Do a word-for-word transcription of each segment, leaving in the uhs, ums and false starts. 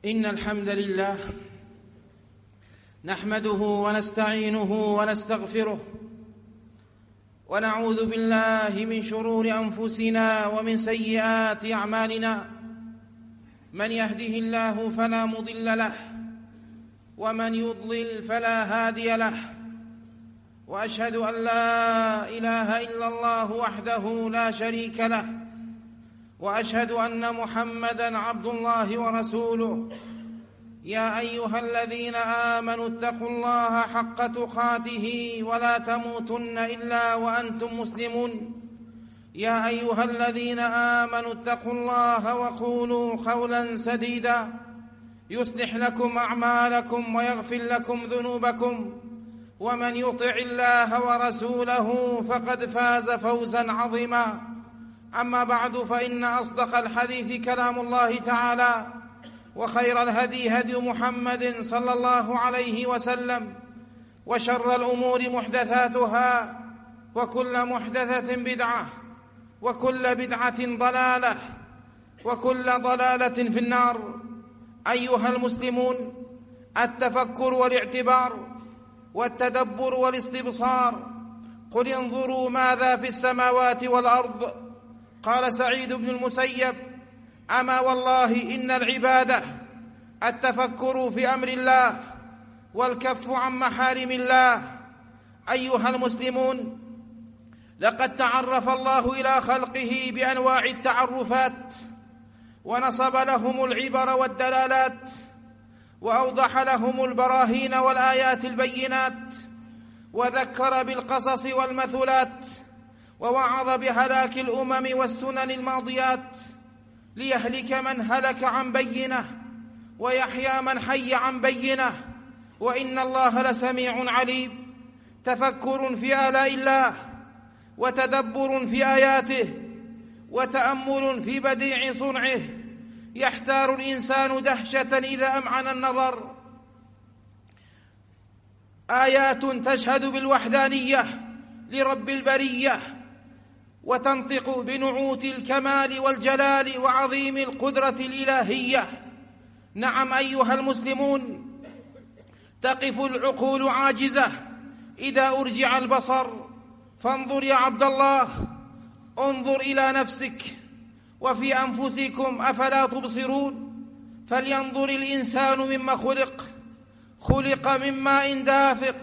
إن الحمد لله نحمده ونستعينه ونستغفره ونعوذ بالله من شرور أنفسنا ومن سيئات أعمالنا. من يهده الله فلا مضل له ومن يضلل فلا هادي له، وأشهد أن لا إله إلا الله وحده لا شريك له، وأشهد أن محمدًا عبد الله ورسوله. يا أيها الذين آمنوا اتقوا الله حق تقاته ولا تموتن إلا وأنتم مسلمون. يا أيها الذين آمنوا اتقوا الله وقولوا قولا سديدا يصلح لكم أعمالكم ويغفر لكم ذنوبكم، ومن يطع الله ورسوله فقد فاز فوزا عظيما. أما بعد، فإن أصدق الحديث كلام الله تعالى، وخير الهدي هدي محمد صلى الله عليه وسلم، وشر الأمور محدثاتها، وكل محدثة بدعة، وكل بدعة ضلالة، وكل ضلالة في النار. أيها المسلمون، التفكر والاعتبار والتدبر والاستبصار. قل انظروا ماذا في السماوات والأرض. قال سعيد بن المسيب: أما والله إن العبادة التفكر في أمر الله والكف عن محارم الله. أيها المسلمون، لقد تعرف الله إلى خلقه بأنواع التعرفات، ونصب لهم العبر والدلالات، وأوضح لهم البراهين والآيات البينات، وذكر بالقصص والمثلات، ووعظ بهلاك الأمم والسنن الماضيات، ليهلك من هلك عن بينه ويحيى من حي عن بينه، وإن الله لسميع عليم. تفكر في آلاء الله، وتدبر في آياته، وتأمل في بديع صنعه، يحتار الإنسان دهشة إذا أمعن النظر. آيات تشهد بالوحدانية لرب البرية، وتنطق بنعوت الكمال والجلال وعظيم القدرة الإلهية. نعم أيها المسلمون، تقف العقول عاجزة إذا أرجع البصر. فانظر يا عبد الله، انظر إلى نفسك وفي أنفسكم، أفلا تبصرون؟ فلينظر الإنسان مما خلق. خلق من ماء دافق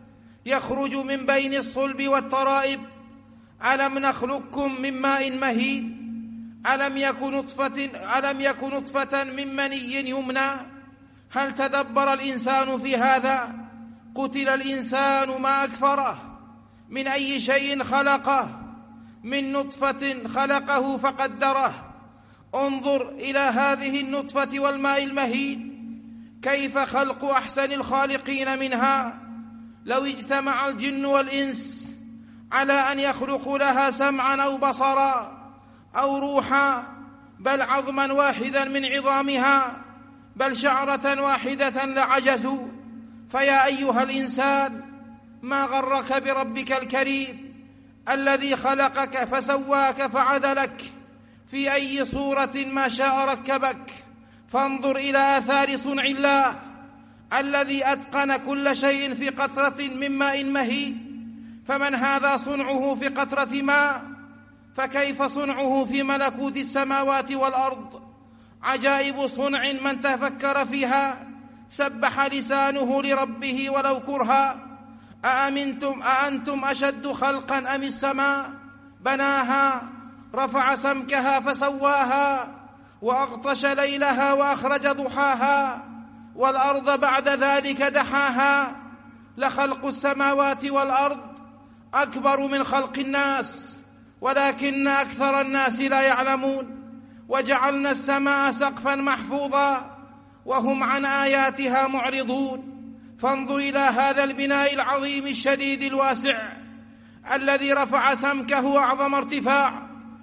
يخرج من بين الصلب والترائب. ألم نخلقكم من ماء مهين؟ ألم يكن نطفة ألم يكن نطفة من مني يمنى؟ هل تدبر الإنسان في هذا؟ قتل الإنسان ما أكفره. من أي شيء خلقه؟ من نطفة خلقه فقدره. انظر إلى هذه النطفة والماء المهين، كيف خلق أحسن الخالقين منها. لو اجتمع الجن والإنس على أن يخلقوا لها سمعا أو بصرا أو روحا، بل عظما واحدا من عظامها، بل شعرة واحدة لعجزوا. فيا أيها الإنسان، ما غرك بربك الكريم الذي خلقك فسواك فعدلك، في أي صورة ما شاء ركبك. فانظر إلى آثار صنع الله الذي أتقن كل شيء في قطرة من ماء مهين. فمن هذا صنعه في قطرة ماء، فكيف صنعه في ملكوت السماوات والأرض؟ عجائب صنع من تفكر فيها سبح لسانه لربه ولو كرها. أأمنتم أأنتم أشد خلقا أم السماء بناها رفع سمكها فسواها، وأغطش ليلها وأخرج ضحاها، والأرض بعد ذلك دحاها. لخلق السماوات والأرض أكبر من خلق الناس، ولكن أكثر الناس لا يعلمون. وجعلنا السماء سقفا محفوظا وهم عن آياتها معرضون. فانظر إلى هذا البناء العظيم الشديد الواسع الذي رفع سمكه أعظم ارتفاع،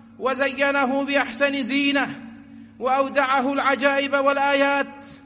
وزينه بأحسن زينة، وأودعه العجائب والآيات.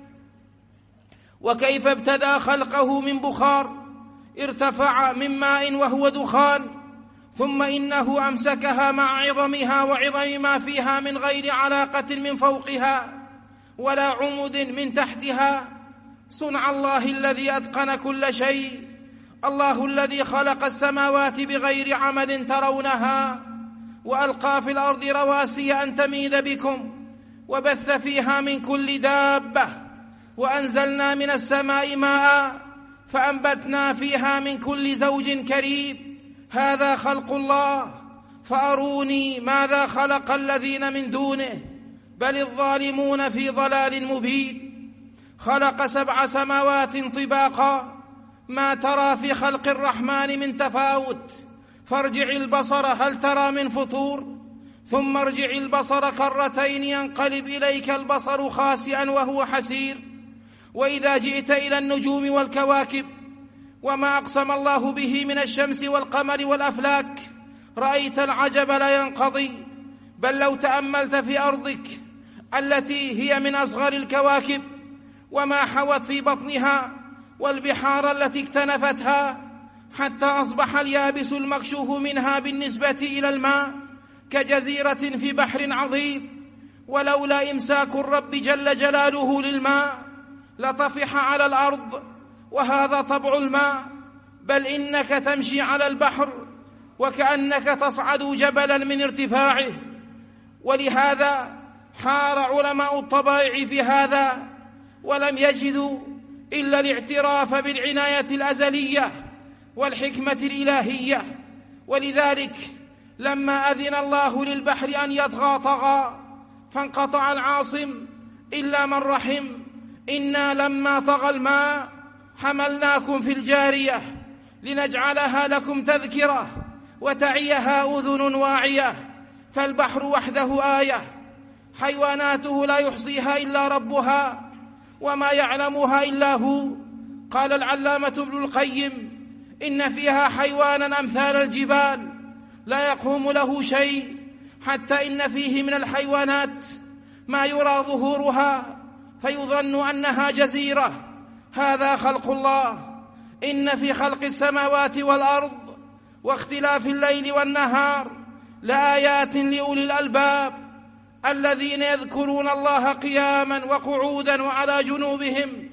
وكيف ابتدأ خلقه من بخار ارتفع من ماء وهو دخان، ثم إنه أمسكها مع عظمها وعظم ما فيها من غير علاقة من فوقها، ولا عمد من تحتها، صنع الله الذي أتقن كل شيء، الله الذي خلق السماوات بغير عمد ترونها، وألقى في الأرض رواسي أن تميد بكم، وبث فيها من كل دابة، وأنزلنا من السماء ماء فأنبتنا فيها من كل زوج كريم، هذا خلق الله، فأروني ماذا خلق الذين من دونه، بل الظالمون في ضلال مبين. خلق سبع سماوات طباقا، ما ترى في خلق الرحمن من تفاوت، فارجع البصر هل ترى من فطور، ثم ارجع البصر كرتين ينقلب إليك البصر خاسئا وهو حسير. وإذا جئت إلى النجوم والكواكب وما أقسم الله به من الشمس والقمر والأفلاك، رأيت العجب لا ينقضي. بل لو تأملت في أرضك التي هي من أصغر الكواكب وما حوت في بطنها، والبحار التي اكتنفتها، حتى أصبح اليابس المكشوف منها بالنسبة إلى الماء كجزيرة في بحر عظيم، ولولا إمساك الرب جل جلاله للماء لطفح على الأرض، وهذا طبع الماء. بل إنك تمشي على البحر وكأنك تصعد جبلا من ارتفاعه. ولهذا حار علماء الطبائع في هذا، ولم يجدوا إلا الاعتراف بالعناية الأزلية والحكمة الإلهية. ولذلك لما أذن الله للبحر أن يطغى طغى فانقطع العاصم إلا من رحم. إنا لما طغى الماء حملناكم في الجارية لنجعلها لكم تذكرة وتعيها أذن واعية. فالبحر وحده آية، حيواناته لا يحصيها إلا ربها وما يعلمها إلا هو. قال العلامة ابن القيم: إن فيها حيوانا أمثال الجبال لا يقوم له شيء، حتى إن فيه من الحيوانات ما يرى ظهورها فيظن أنها جزيرة. هذا خلق الله. إن في خلق السماوات والأرض واختلاف الليل والنهار لآيات لأولي الألباب الذين يذكرون الله قياما وقعودا وعلى جنوبهم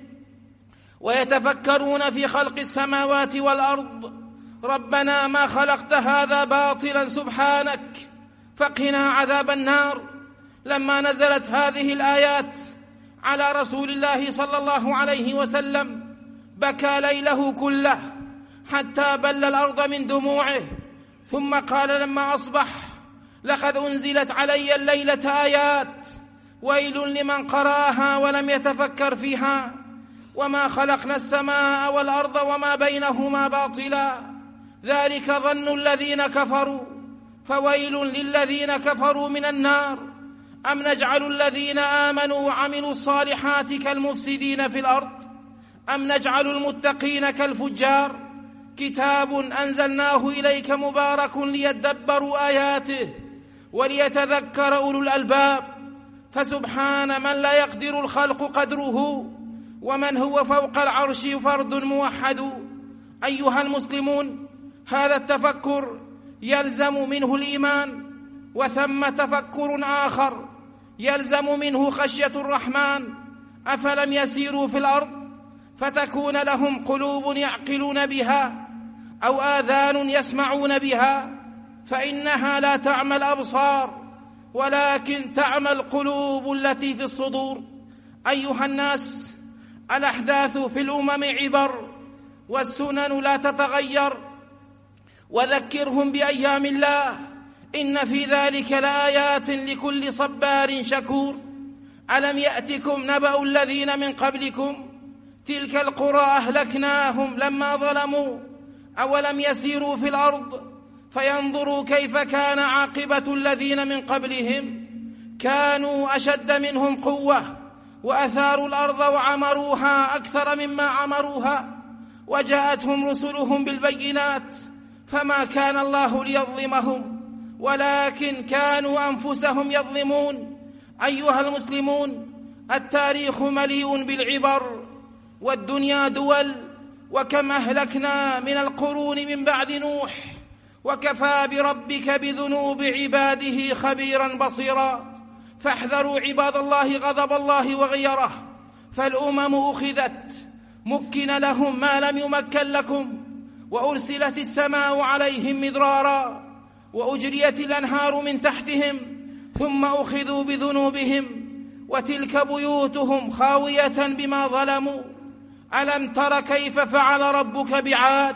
ويتفكرون في خلق السماوات والأرض. ربنا ما خلقت هذا باطلا سبحانك فقنا عذاب النار. لما نزلت هذه الآيات على رسول الله صلى الله عليه وسلم بكى ليله كله حتى بل الأرض من دموعه، ثم قال لما أصبح: لقد أنزلت علي الليلة آيات، ويل لمن قرأها ولم يتفكر فيها. وما خلقنا السماء والأرض وما بينهما باطلا، ذلك ظن الذين كفروا، فويل للذين كفروا من النار. أم نجعل الذين آمنوا وعملوا الصالحات كالمفسدين في الأرض، أم نجعل المتقين كالفجار. كتاب أنزلناه إليك مبارك ليدبروا آياته وليتذكر أولو الألباب. فسبحان من لا يقدر الخلق قدره، ومن هو فوق العرش فرد موحد. أيها المسلمون، هذا التفكر يلزم منه الإيمان، وثم تفكر آخر يلزم منه خشية الرحمن. أفلم يسيروا في الأرض فتكون لهم قلوب يعقلون بها أو آذان يسمعون بها، فإنها لا تعمى الأبصار ولكن تعمى القلوب التي في الصدور. أيها الناس، الأحداث في الأمم عبر، والسنن لا تتغير. وذكرهم بأيام الله، إن في ذلك لآيات لكل صبار شكور. ألم يأتكم نبأ الذين من قبلكم تلك القرى أهلكناهم لما ظلموا أولم يسيروا في الأرض فينظروا كيف كان عاقبة الذين من قبلهم كانوا أشد منهم قوة وأثاروا الأرض وعمروها أكثر مما عمروها وجاءتهم رسلهم بالبينات فما كان الله ليظلمهم ولكن كانوا أنفسهم يظلمون. أيها المسلمون، التاريخ مليء بالعبر، والدنيا دول، وكم أهلكنا من القرون من بعد نوح، وكفى بربك بذنوب عباده خبيرا بصيرا. فاحذروا عباد الله غضب الله وغيره، فالأمم أخذت مكن لهم ما لم يمكن لكم، وأرسلت السماء عليهم مدرارا، وأجريت الأنهار من تحتهم، ثم أخذوا بذنوبهم، وتلك بيوتهم خاوية بما ظلموا. ألم تر كيف فعل ربك بعاد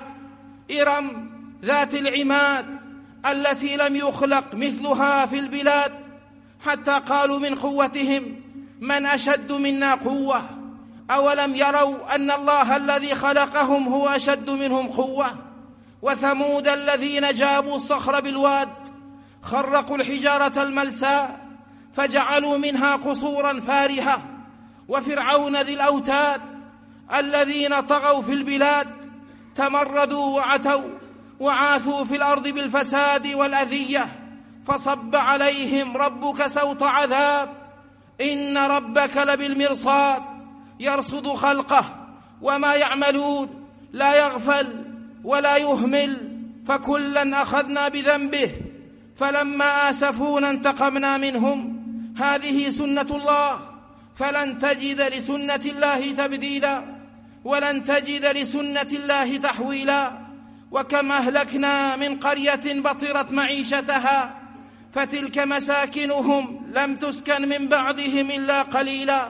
إرم ذات العماد التي لم يخلق مثلها في البلاد، حتى قالوا من قوتهم من أشد منا قوة، أولم يروا أن الله الذي خلقهم هو أشد منهم قوة. وثمود الذين جابوا الصخر بالواد، خرقوا الحجارة الملساء فجعلوا منها قصورا فارهة. وفرعون ذي الأوتاد الذين طغوا في البلاد، تمردوا وعتوا وعاثوا في الأرض بالفساد والأذية، فصب عليهم ربك سوط عذاب، إن ربك لبالمرصاد يرصد خلقه وما يعملون، لا يغفل ولا يهمل، فكلا أخذنا بذنبه فلما آسفونا انتقمنا منهم. هذه سنة الله، فلن تجد لسنة الله تبديلا، ولن تجد لسنة الله تحويلا. وكم أهلكنا من قرية بطرت معيشتها، فتلك مساكنهم لم تسكن من بعدهم إلا قليلا،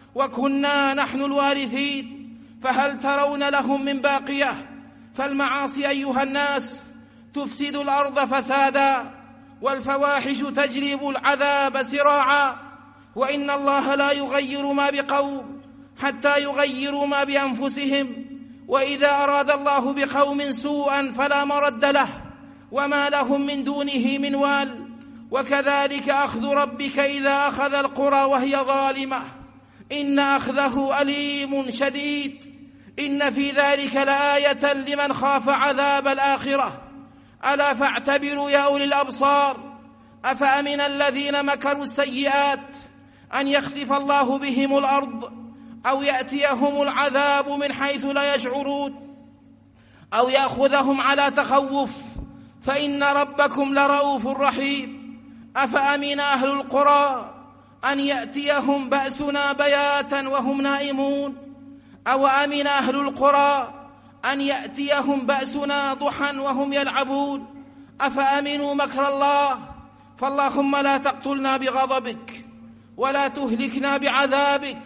وكنا نحن الوارثين، فهل ترون لهم من باقية؟ فالمعاصي أيها الناس تفسد الأرض فسادا، والفواحش تجلب العذاب سراعا، وإن الله لا يغير ما بقوم حتى يغيروا ما بأنفسهم، وإذا أراد الله بقوم سوءا فلا مرد له، وما لهم من دونه من وال. وكذلك أخذ ربك إذا أخذ القرى وهي ظالمة، إن أخذه أليم شديد. إن في ذلك لآية لمن خاف عذاب الآخرة، ألا فاعتبروا يا أولي الأبصار. أفأمن الذين مكروا السيئات أن يخسف الله بهم الأرض، أو يأتيهم العذاب من حيث لا يشعرون، أو يأخذهم على تخوف، فإن ربكم لرؤوف رحيم. أفأمن أهل القرى أن يأتيهم بأسنا بياتا وهم نائمون، أو أمن أهل القرى أن يأتيهم بأسنا ضحى وهم يلعبون. أفأمنوا مكر الله، فاللهم لا تقتلنا بغضبك ولا تهلكنا بعذابك،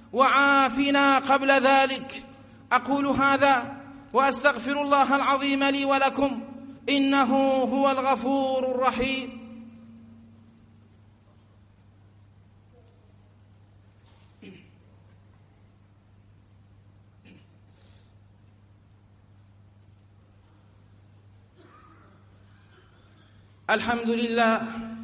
وعافنا قبل ذلك. أقول هذا وأستغفر الله العظيم لي ولكم، إنه هو الغفور الرحيم. الحمد لله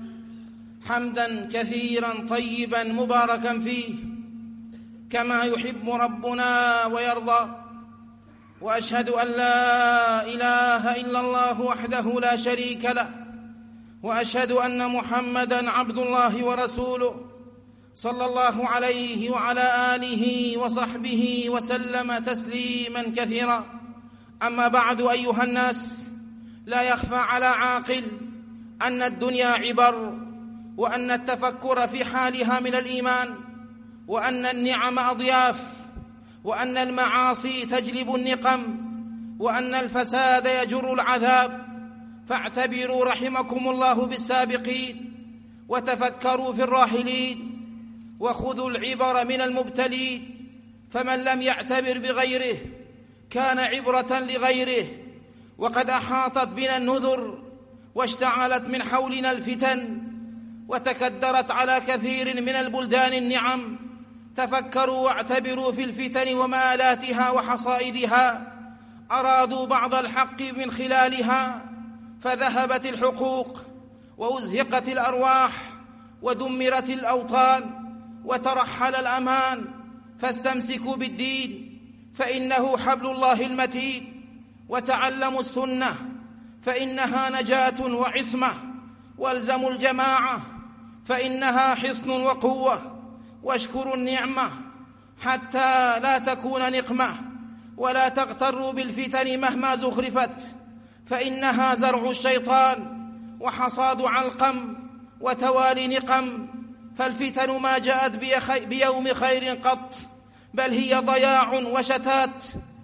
حمدا كثيرا طيبا مباركا فيه، كما يحب ربنا ويرضى. وأشهد أن لا إله إلا الله وحده لا شريك له، وأشهد أن محمدا عبد الله ورسوله، صلى الله عليه وعلى آله وصحبه وسلم تسليما كثيرا. أما بعد أيها الناس، لا يخفى على عاقل أن الدنيا عبر، وأن التفكر في حالها من الإيمان، وأن النعم أضياف، وأن المعاصي تجلب النقم، وأن الفساد يجر العذاب. فاعتبروا رحمكم الله بالسابقين، وتفكروا في الراحلين، وخذوا العبر من المبتلين. فمن لم يعتبر بغيره كان عبرة لغيره. وقد أحاطت بنا النذر، واشتعلت من حولنا الفتن، وتكدرت على كثير من البلدان النعم. تفكروا واعتبروا في الفتن ومآلاتها وحصائدها. أرادوا بعض الحق من خلالها، فذهبت الحقوق، وأزهقت الأرواح، ودمرت الأوطان، وترحل الأمان. فاستمسكوا بالدين، فإنه حبل الله المتين، وتعلموا السنة، فإنها نجاة وعصمة، والزموا الجماعة، فإنها حصن وقوة، واشكروا النعمة حتى لا تكون نقمة، ولا تغتروا بالفتن مهما زخرفت، فإنها زرع الشيطان، وحصاد علقم، وتوالي نقم. فالفتن ما جاءت بيوم خير قط، بل هي ضياع وشتات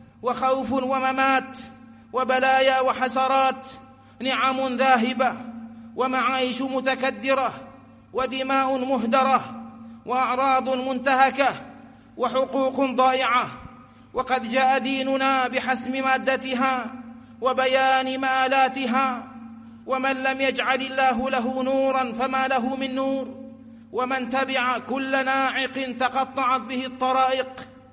وخوف وممات وبلايا وحسرات، نعم ذاهبة ومعايش متكدرة ودماء مهدرة وأعراض منتهكة وحقوق ضائعة. وقد جاء ديننا بحسم مادتها وبيان مآلاتها، ومن لم يجعل الله له نورا فما له من نور، ومن تبع كل ناعق تقطعت به الطرائق.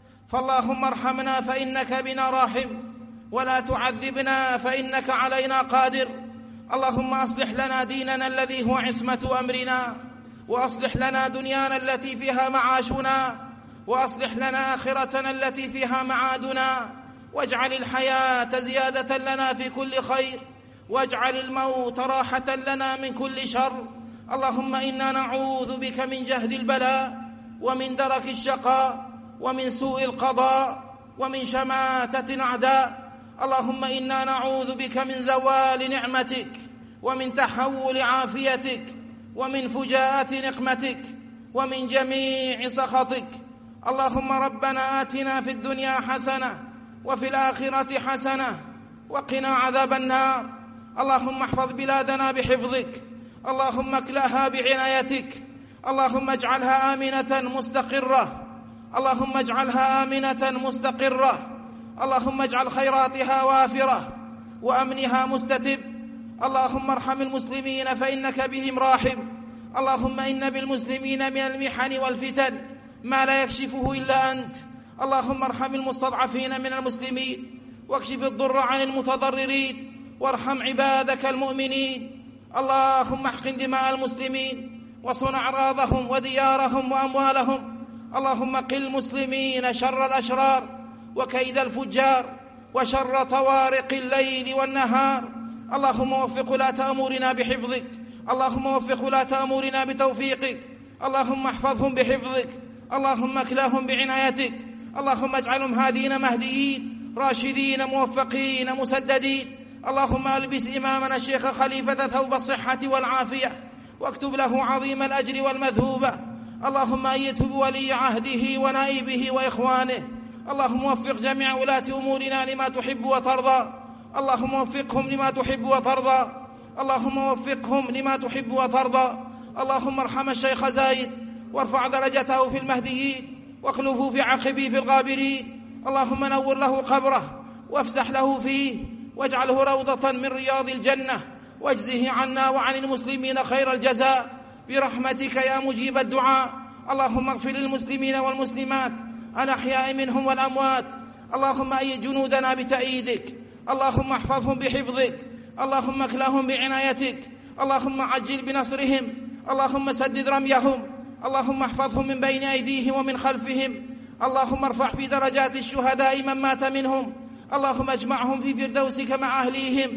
فاللهم ارحمنا فإنك بنا راحم، ولا تعذبنا فإنك علينا قادر. اللهم أصلح لنا ديننا الذي هو عصمة أمرنا، وأصلح لنا دنيانا التي فيها معاشنا، وأصلح لنا آخرتنا التي فيها معادنا، واجعل الحياة زيادة لنا في كل خير، واجعل الموت راحة لنا من كل شر. اللهم إنا نعوذ بك من جهد البلاء، ومن درك الشقاء، ومن سوء القضاء، ومن شماتة الأعداء. اللهم إنا نعوذ بك من زوال نعمتك، ومن تحول عافيتك، ومن فجاءة نقمتك، ومن جميع سخطك. اللهم ربنا آتنا في الدنيا حسنة وفي الآخرة حسنة وقنا عذاب النار. اللهم احفظ بلادنا بحفظك، اللهم اكلها بعنايتك، اللهم اجعلها آمنة مستقرة، اللهم اجعلها آمنة مستقرة، اللهم اجعل خيراتها وافرة وأمنها مستتب. اللهم ارحم المسلمين فإنك بهم راحم. اللهم إن بالمسلمين من المحن والفتن ما لا يكشفه إلا أنت. اللهم ارحم المستضعفين من المسلمين، واكشف الضر عن المتضررين، وارحم عبادك المؤمنين. اللهم احقن دماء المسلمين، وصن أعراضهم وديارهم وأموالهم. اللهم قل المسلمين شر الأشرار وكيد الفجار وشر طوارق الليل والنهار. اللهم وفق ولاة أمورنا بحفظك، اللهم وفق ولاة أمورنا بتوفيقك، اللهم احفظهم بحفظك، اللهم اكلاهم بعنايتك، اللهم اجعلهم هادين مهديين راشدين موفقين مسددين. اللهم ألبس إمامنا الشيخ خليفة ثوب الصحة والعافية، واكتب له عظيم الأجر والمثوبة. اللهم أيده بولي عهده ونائبه وإخوانه. اللهم وفق جميع ولاة أمورنا لما تحب وترضى، اللهم وفقهم لما تحب وترضى، اللهم وفقهم لما تحب وترضى. اللهم ارحم الشيخ زايد، وارفع درجته في المهديين، واخلفه في عقبه في الغابرين. اللهم نور له قبره، وافسح له فيه، واجعله روضة من رياض الجنة، واجزه عنا وعن المسلمين خير الجزاء برحمتك يا مجيب الدعاء. اللهم اغفر للمسلمين والمسلمات الأحياء منهم والأموات. اللهم أيد جنودنا بتأييدك، اللهم احفظهم بحفظك، اللهم اكلهم بعنايتك، اللهم عجل بنصرهم، اللهم سدد رميهم، اللهم احفظهم من بين أيديهم ومن خلفهم. اللهم ارفع في درجات الشهداء من مات منهم، اللهم اجمعهم في فردوسك مع أهليهم.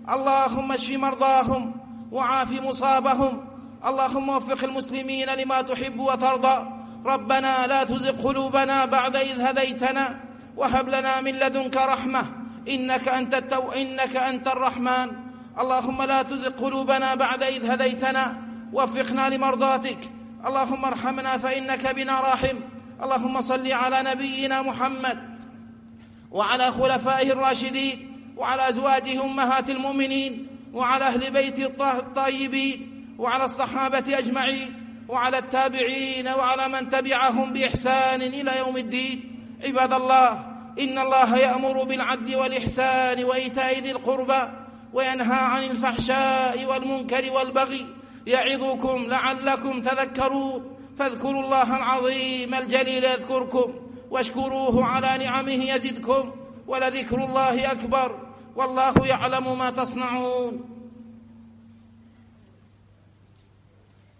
اللهم اشف مرضاهم وعاف مصابهم. اللهم وفق المسلمين لما تحب وترضى. ربنا لا تزغ قلوبنا بعد إذ هديتنا، وهب لنا من لدنك رحمة إنك أنت التو... إنك أنت الرحمن. اللهم لا تزغ قلوبنا بعد إذ هديتنا، وفقنا لمرضاتك. اللهم ارحمنا فإنك بنا راحم. اللهم صل على نبينا محمد وعلى خلفائه الراشدين، وعلى أزواجه أمهات المؤمنين، وعلى أهل بيته الطيبين، وعلى الصحابة أجمعين، وعلى التابعين، وعلى من تبعهم بإحسان إلى يوم الدين. عباد الله، إن الله يأمر بالعدل والإحسان وإيتاء ذي القربى، وينهى عن الفحشاء والمنكر والبغي، يعظكم لعلكم تذكرون. فاذكروا الله العظيم الجليل يذكركم، واشكروه على نعمه يزدكم، ولذكر الله أكبر، والله يعلم ما تصنعون.